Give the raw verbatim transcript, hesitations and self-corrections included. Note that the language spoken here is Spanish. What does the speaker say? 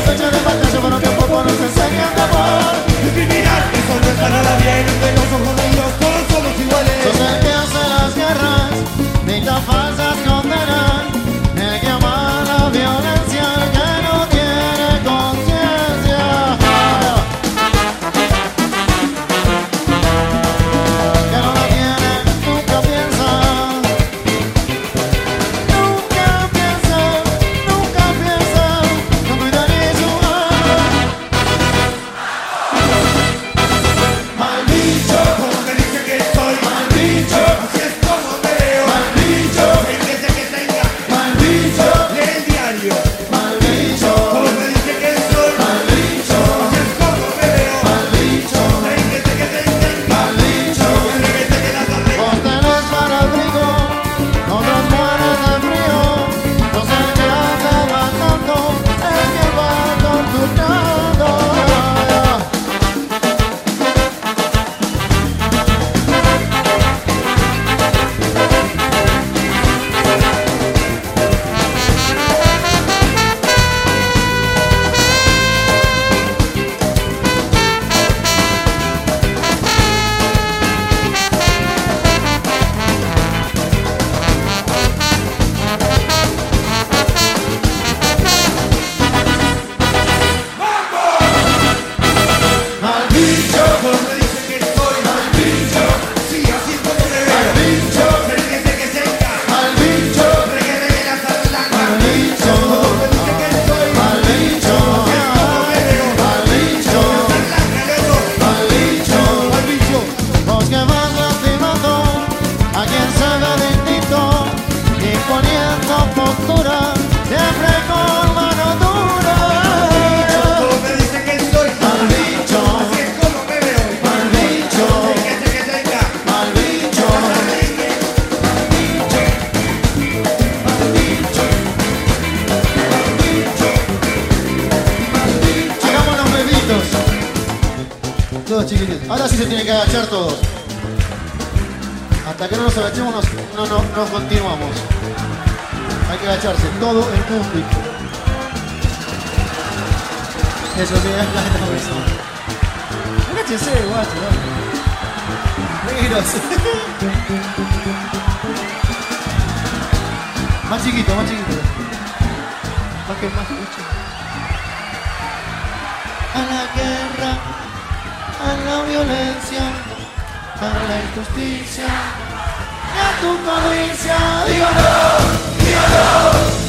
noche de batalla, pero tampoco nos enseñan de amor. Discriminar, eso no está nada bien. De los ojos de Dios todos somos iguales. Sos el que hace las guerras, dicta falsas condenas, el que ama la violencia, el que no tiene conciencia. Que no la tiene, nunca piensa. Nunca piensa, nunca piensa, no cuida ni su alma. Mal bicho, Como me dice que soy mal bicho, así es como me veo. mal bicho, El que sé que tenga, mal bicho, lee el diario. mal bicho, Como me dice que soy mal bicho, así es como me veo. mal bicho, El que sé que tenga, mal bicho. el que sé que la sabe. Vos tenés para el trigo, otros mueren de frío. No sé qué anda matando, el que va torturando. Mal bicho, Como me dice que soy mal bicho, sí, así es como me mal veo. bicho, El que sé que tenga, mal bicho, el que sé que la sabe. mal bicho, Como me dice que soy mal bicho, mal bicho, mal bicho, mal bicho. Vos que vas lastimando a quien se ve distinto y poniendo postura siempre con mano dura. Como me dice que soy Mal bicho, así es como me veo. mal bicho, El que sé que tenga, mal bicho, hagamos los bebitos. Todos chiquititos. Ahora sí se tienen que agachar todos. Hasta que no nos agachemos nos, no, no, no continuamos. Hay que agacharse todo el mundo. Eso sí, es la cabeza. Agáchese, guacho, dale. Mira, sí. Más chiquito, más chiquito. Más que más mucho. A la guerra, a la violencia, a la injusticia y a tu codicia. Digo no, digo no.